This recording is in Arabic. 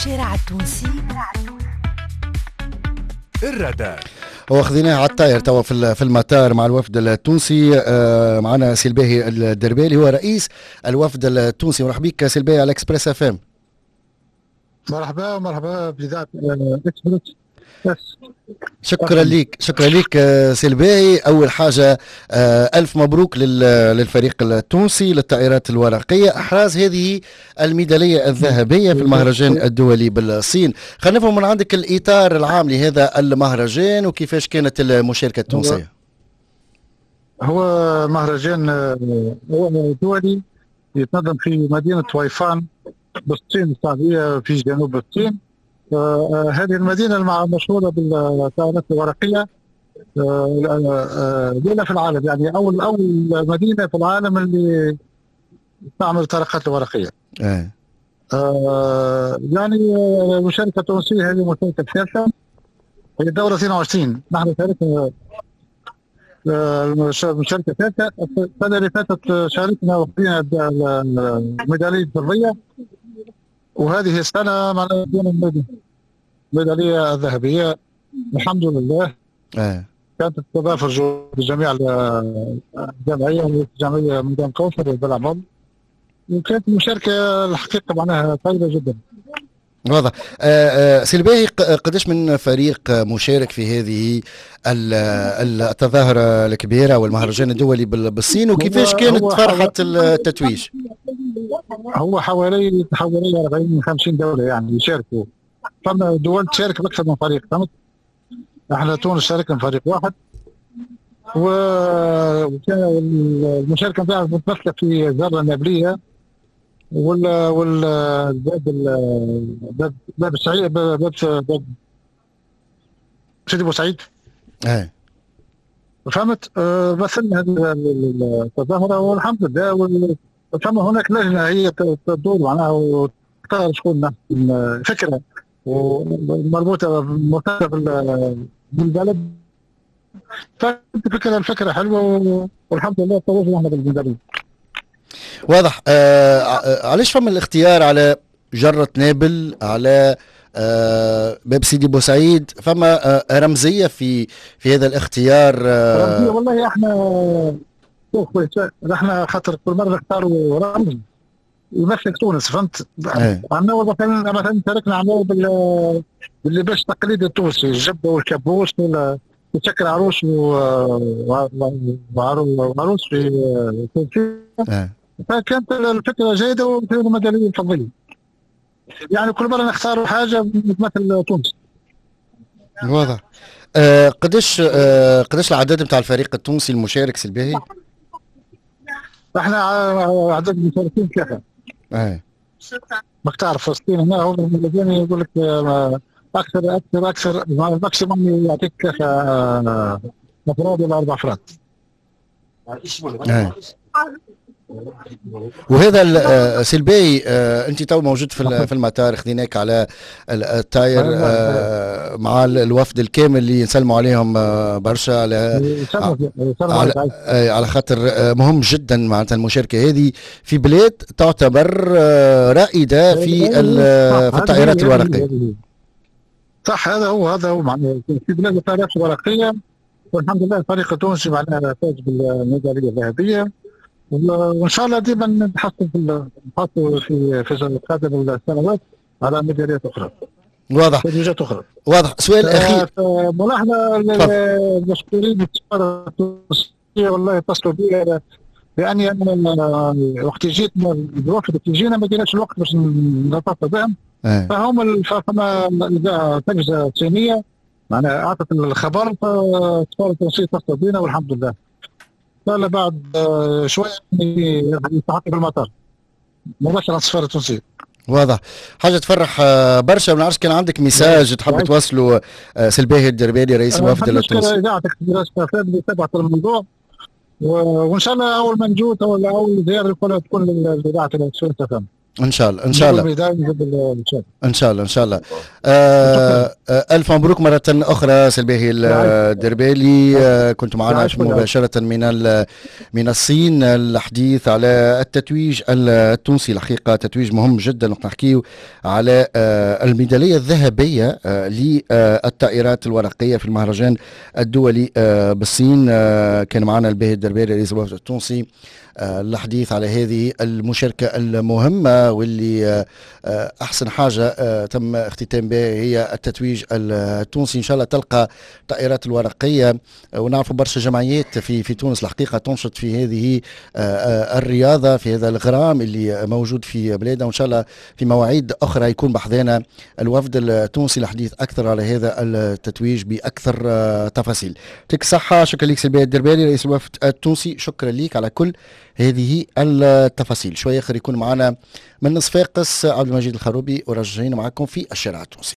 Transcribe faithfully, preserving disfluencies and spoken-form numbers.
الشارع التونسي الرادار. واخذيناه على الطاير توا في في المطار مع الوفد التونسي. آه معنا سي الباهي الدربالي هو رئيس الوفد التونسي. مرحبا بك سي الباهي على اكسبريس اف ام. مرحبا مرحبا بإذاعة اكسبريس. شكرا ليك شكرا ليك سي الباهي. اول حاجه آه الف مبروك للفريق التونسي للطائرات الورقيه، احراز هذه الميداليه الذهبيه في المهرجان الدولي بالصين. خلينا نفهم من عندك الاطار العام لهذا المهرجان وكيفاش كانت المشاركه التونسيه. هو مهرجان هو دولي يتنظم في مدينه وايفان بالصين السعوديه في جنوب الصين. آه هذه المدينة المشهورة بالطائرات الورقية الأولى في العالم، يعني أول أول مدينة في العالم اللي تعمل الطائرات الورقية. آه. آه يعني المشاركة التونسية هذه المشاركة الثالثة، هي الدورة اثنين وعشرين. نحن شاركنا المشاركة الثالثة. السنة اللي فاتت شاركنا وخذينا الميدالية الفضية، وهذه السنة معنا الميدالية الذهبية الحمد لله. آه. كانت تتضافر جهود جميع الجمعية والجمعية ميدان كوثر والبلعمل، وكانت المشاركة الحقيقة معناها طيبة جدا. واضح. آه آه سي الباهي، قداش من فريق مشارك في هذه التظاهرة الكبيرة والمهرجان الدولي بالصين، وكيفاش كانت فرحة التتويج؟ هو حوالي حوالي أربعين خمسين دولة يعني يشاركوا. فما دول تشارك بأكثر من فريق، فهمت؟ احنا تونس شاركنا فريق واحد، وكان المشاركة نتاعها متمثلة في الذرة النابلية وال وال باب باب باب السعيد باب باب سيدي بوسعيد. ايه فهمت؟ أه مثلنا هذه التظاهرة والحمد لله. فما هناك لجنة هي تدور معناها وتختار شكون فكرة ومربوطة مرتبطة بالبلد. فكرة الفكرة حلوة والحمد لله تواجدنا احنا بالمدرب. واضح. آه علاش فما الاختيار على جرة نابل، على آه باب سيدي بوسعيد؟ فما آه رمزية في في هذا الاختيار؟ آه رمزية والله احنا احنا خاطر كل مرة نختاروا رمز يمثل تونس، فهمت؟ عندنا مثلا مثلا شاركنا عملوا باللباس التقليدي التونسي، الجبه والكابوس وشكل عروس وعروس في تركيا. فكانت الفكره جيده وكانت ميداليه فضيه. يعني كل مره نختاروا حاجه تمثل تونس. واضح. آه قداش آه قداش العدد نتاع الفريق التونسي المشارك سي الباهي؟ احنا عدد المشاركين ثلاثه. ايه ما تعرف فلسطين هنا هم الذين يقول لك اكثر اكثر اكثر الماكسيموم يعطيك افراد ولا اربع افراد. ايه. وهذا سي الباهي، انت تو موجود في في المطار، خذيناك على الطاير مع الوفد الكامل اللي نسلموا عليهم برشا على على, على خاطر مهم جدا معناتها المشاركه هذه في بلاد تعتبر رائده في في الطائرات الورقيه. صح، هذا هو هذا هو معناه في بلاد الطائرات الورقيه. والحمد لله الفريق التونسي معناها فاز بالميداليه الذهبيه، وان شاء الله ديما نحصل في نحصل في في قادم السنوات على ميداليات اخرى. واضح. تدريجات اخرى. واضح. سؤال اخير. ملاحظه المسؤولين السفاره التونسيه والله اتصلوا بي لاني انا وقت جيت الوفد كي جينا ما جيناش الوقت باش نتصل بهم. فهم فما تجهيزه صينيه معناها اعطت الخبر، فالسفاره التونسيه اتصلوا بينا والحمد لله. لا بعد شويه يتحقق بالمطار مباشره على السفاره التونسيه. واضح. حاجه تفرح برشا. ما نعرفش كان عندك ميساج تحب توصله سي الباهي الدربالي رئيس الوفد التونسي؟ اذاعتك اللي تبعت الموضوع، وان شاء الله اول ما نجوت او اول زياره تكون لاذاعه التونسيه. ان شاء الله ان شاء الله ان شاء الله ان شاء الله. آه آه الف مبروك مره اخرى سي الباهي الدربالي. آه كنت معنا مباشره من من الصين الحديث على التتويج التونسي. الحقيقه تتويج مهم جدا، نحكيو على آه الميداليه الذهبيه آه للطائرات الورقيه في المهرجان الدولي آه بالصين. آه كان معنا الباهي الدربالي رئيس الوفد التونسي آه الحديث على هذه المشاركه المهمه، واللي آه احسن حاجه آه تم اختتام بها هي التتويج التونسي. ان شاء الله تلقى الطائرات الورقيه. آه ونعرف برشا جمعيات في في تونس الحقيقه تنشط في هذه آه الرياضه، في هذا الغرام اللي موجود في بلادنا، وان شاء الله في مواعيد اخرى يكون بحذانا الوفد التونسي للحديث اكثر على هذا التتويج باكثر آه تفاصيل. يعطيك الصحه. شكرا لك سي الباهي الدربالي رئيس الوفد التونسي، شكرا لك على كل هذه التفاصيل. شويه اخر يكون معنا من صفاقس عبد المجيد الخروبي، وراجعين معكم في الشارع التونسي.